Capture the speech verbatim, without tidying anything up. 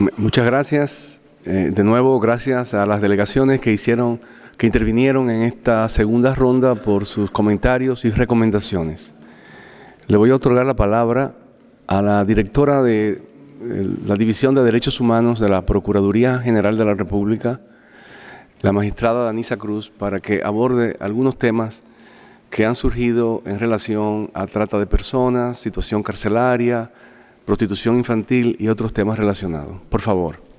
Muchas gracias. Eh, de nuevo, gracias a las delegaciones que hicieron, que intervinieron en esta segunda ronda por sus comentarios y recomendaciones. Le voy a otorgar la palabra a la directora de eh, la División de Derechos Humanos de la Procuraduría General de la República, la magistrada Danisa Cruz, para que aborde algunos temas que han surgido en relación a trata de personas, situación carcelaria, prostitución infantil y otros temas relacionados. Por favor.